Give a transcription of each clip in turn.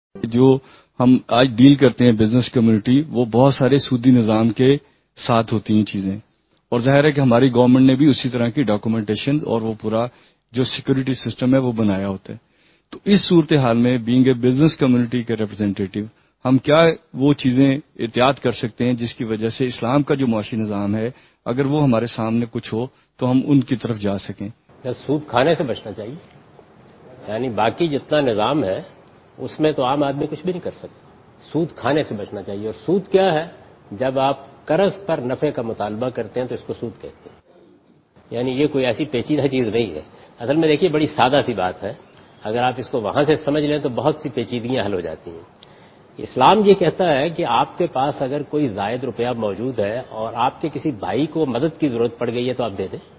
جو ہم آج ڈیل کرتے ہیں بزنس کمیونٹی، وہ بہت سارے سودی نظام کے ساتھ ہوتی ہیں چیزیں، اور ظاہر ہے کہ ہماری گورنمنٹ نے بھی اسی طرح کی ڈاکومنٹیشن اور وہ پورا جو سیکورٹی سسٹم ہے وہ بنایا ہوتا ہے۔ تو اس صورتحال میں بینگ اے بزنس کمیونٹی کے ریپرزینٹیٹو ہم کیا وہ چیزیں احتیاط کر سکتے ہیں جس کی وجہ سے اسلام کا جو معاشی نظام ہے اگر وہ ہمارے سامنے کچھ ہو تو ہم ان کی طرف جا سکیں؟ سود کھانے سے بچنا چاہیے، یعنی باقی جتنا نظام ہے اس میں تو عام آدمی کچھ بھی نہیں کر سکتا، سود کھانے سے بچنا چاہیے۔ اور سود کیا ہے؟ جب آپ قرض پر نفع کا مطالبہ کرتے ہیں تو اس کو سود کہتے ہیں، یعنی یہ کوئی ایسی پیچیدہ چیز نہیں ہے۔ اصل میں دیکھیے بڑی سادہ سی بات ہے، اگر آپ اس کو وہاں سے سمجھ لیں تو بہت سی پیچیدگیاں حل ہو جاتی ہیں۔ اسلام یہ کہتا ہے کہ آپ کے پاس اگر کوئی زائد روپیہ موجود ہے اور آپ کے کسی بھائی کو مدد کی ضرورت پڑ گئی ہے تو آپ دے دیں،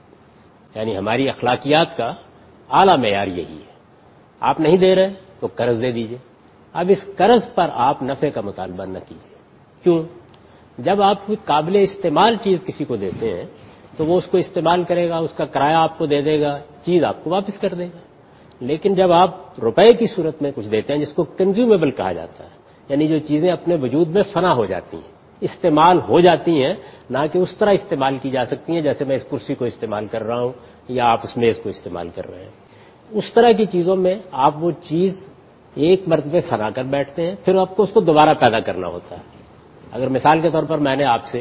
یعنی ہماری اخلاقیات کا اعلیٰ معیار یہی ہے۔ آپ نہیں دے رہے تو قرض دے دیجئے، اب اس قرض پر آپ نفع کا مطالبہ نہ کیجیے۔ کیوں؟ جب آپ کوئی قابل استعمال چیز کسی کو دیتے ہیں تو وہ اس کو استعمال کرے گا، اس کا کرایہ آپ کو دے دے گا، چیز آپ کو واپس کر دے گا۔ لیکن جب آپ روپے کی صورت میں کچھ دیتے ہیں جس کو کنزیومیبل کہا جاتا ہے، یعنی جو چیزیں اپنے وجود میں فنا ہو جاتی ہیں، استعمال ہو جاتی ہیں، نہ کہ اس طرح استعمال کی جا سکتی ہیں جیسے میں اس کرسی کو استعمال کر رہا ہوں یا آپ اس میز کو استعمال کر رہے ہیں، اس طرح کی چیزوں میں آپ وہ چیز ایک مرتبہ فنا کر بیٹھتے ہیں، پھر آپ کو اس کو دوبارہ پیدا کرنا ہوتا ہے۔ اگر مثال کے طور پر میں نے آپ سے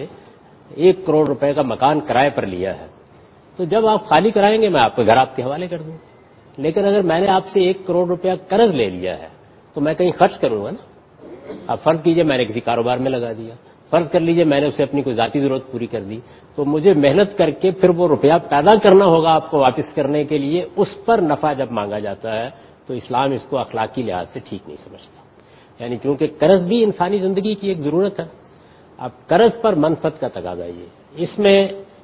1 کروڑ روپے کا مکان کرائے پر لیا ہے تو جب آپ خالی کرائیں گے میں آپ کے گھر آپ کے حوالے کر دوں، لیکن اگر میں نے آپ سے 1 کروڑ روپیہ قرض لے لیا ہے تو میں کہیں خرچ کروں گا نا۔ اب فرض کیجئے میں نے کسی کاروبار میں لگا دیا، فرض کر لیجئے میں نے اسے اپنی کوئی ذاتی ضرورت پوری کر دی، تو مجھے محنت کر کے پھر وہ روپیہ پیدا کرنا ہوگا آپ کو واپس کرنے کے لیے، اس پر نفع جب مانگا جاتا ہے تو اسلام اس کو اخلاقی لحاظ سے ٹھیک نہیں سمجھتا، یعنی کیونکہ قرض بھی انسانی زندگی کی ایک ضرورت ہے۔ اب قرض پر منفعت کا تقاضا یہ، اس میں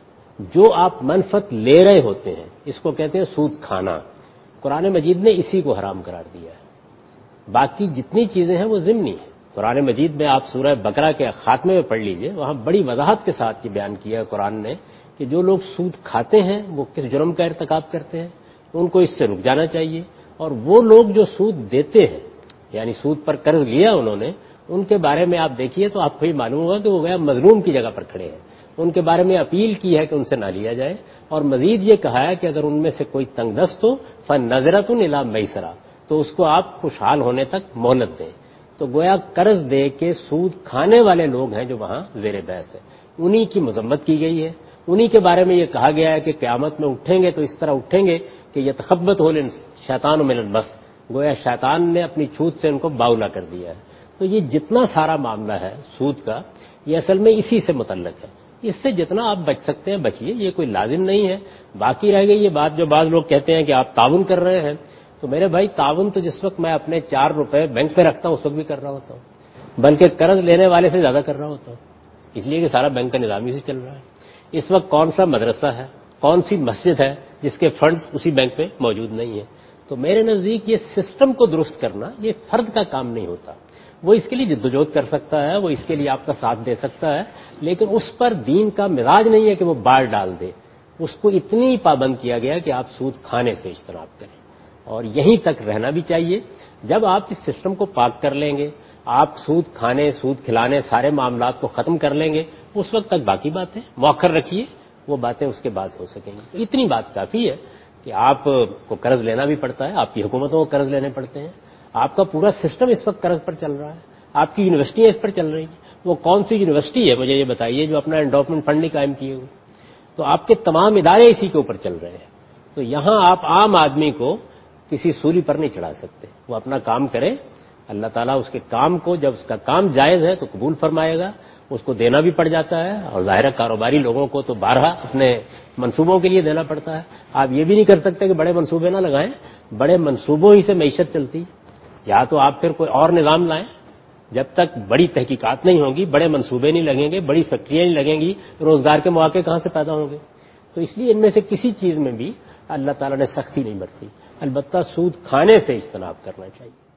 جو آپ منفعت لے رہے ہوتے ہیں اس کو کہتے ہیں سود کھانا۔ قرآن مجید نے اسی کو حرام قرار دیا ہے، باقی جتنی چیزیں ہیں وہ ضمنی ہیں۔ قرآن مجید میں آپ سورہ بقرہ کے خاتمے میں پڑھ لیجئے، وہاں بڑی وضاحت کے ساتھ یہ بیان کیا ہے قرآن نے کہ جو لوگ سود کھاتے ہیں وہ کس جرم کا ارتکاب کرتے ہیں، ان کو اس سے رک جانا چاہیے، اور وہ لوگ جو سود دیتے ہیں یعنی سود پر قرض لیا انہوں نے، ان کے بارے میں آپ دیکھیے تو آپ کو یہ معلوم ہوگا کہ وہ گیا مظلوم کی جگہ پر کھڑے ہیں، ان کے بارے میں اپیل کی ہے کہ ان سے نہ لیا جائے، اور مزید یہ کہا ہے کہ اگر ان میں سے کوئی تنگ دست ہو فَنَظِرَةٌ إِلَىٰ مَيْسَرَةٍ، تو اس کو آپ خوشحال ہونے تک مہلت دیں۔ تو گویا قرض دے کے سود کھانے والے لوگ ہیں جو وہاں زیر بحث ہے، انہی کی مذمت کی گئی ہے، انہی کے بارے میں یہ کہا گیا ہے کہ قیامت میں اٹھیں گے تو اس طرح اٹھیں گے کہ يَتَخَبَّطُهُ الشَّيْطَانُ مِنَ الْمَسِّ، گویا شیطان نے اپنی چھوٹ سے ان کو باولا کر دیا ہے۔ تو یہ جتنا سارا معاملہ ہے سود کا، یہ اصل میں اسی سے متعلق ہے، اس سے جتنا آپ بچ سکتے ہیں بچیے، یہ کوئی لازم نہیں ہے۔ باقی رہ گئی یہ بات جو بعض لوگ کہتے ہیں کہ آپ تعاون کر رہے ہیں، تو میرے بھائی تعاون تو جس وقت میں اپنے 4 روپے بینک پہ رکھتا ہوں اس وقت بھی کر رہا ہوتا ہوں، بلکہ قرض لینے والے سے زیادہ کر رہا ہوتا ہوں، اس لیے کہ سارا بینک کا نظام ہی سے چل رہا ہے۔ اس وقت کون سا مدرسہ ہے، کون سی مسجد ہے جس کے فنڈز اسی بینک میں موجود نہیں ہیں؟ تو میرے نزدیک یہ سسٹم کو درست کرنا یہ فرد کا کام نہیں ہوتا، وہ اس کے لیے جدوجہد کر سکتا ہے، وہ اس کے لیے آپ کا ساتھ دے سکتا ہے، لیکن اس پر دین کا مزاج نہیں ہے کہ وہ بار ڈال دے، اس کو اتنی پابند کیا گیا کہ آپ سود کھانے سے اجتناب کریں، اور یہیں تک رہنا بھی چاہیے۔ جب آپ اس سسٹم کو پاک کر لیں گے، آپ سود کھانے سود کھلانے سارے معاملات کو ختم کر لیں گے، اس وقت تک باقی باتیں مؤخر رکھیے، وہ باتیں اس کے بعد ہو سکیں گی۔ تو اتنی بات کافی ہے کہ آپ کو قرض لینا بھی پڑتا ہے، آپ کی حکومتوں کو قرض لینے پڑتے ہیں، آپ کا پورا سسٹم اس وقت قرض پر چل رہا ہے، آپ کی یونیورسٹیاں اس پر چل رہی ہیں، وہ کون سی یونیورسٹی ہے مجھے یہ بتائیے جو اپنا انڈوپمنٹ فنڈ نہیں قائم کیے ہوئے؟ تو آپ کے تمام ادارے اسی کے اوپر چل رہے ہیں، تو یہاں آپ عام آدمی کو کسی سولی پر نہیں چڑھا سکتے، وہ اپنا کام کرے، اللہ تعالیٰ اس کے کام کو جب اس کا کام جائز ہے تو قبول فرمائے گا، اس کو دینا بھی پڑ جاتا ہے، اور ظاہر کاروباری لوگوں کو تو بارہا اپنے منصوبوں کے لیے دینا پڑتا ہے۔ آپ یہ بھی نہیں کر سکتے کہ بڑے منصوبے نہ لگائیں، بڑے منصوبوں ہی سے معیشت چلتی، یا تو آپ پھر کوئی اور نظام لائیں، جب تک بڑی تحقیقات نہیں ہوں گی، بڑے منصوبے نہیں لگیں گے، بڑی فیکٹریاں نہیں لگیں گی، روزگار کے مواقع کہاں سے پیدا ہوں گے؟ تو اس لیے ان میں سے کسی چیز میں بھی اللہ تعالیٰ نے سختی نہیں برتی، البتہ سود کھانے سے اجتناب کرنا چاہیے۔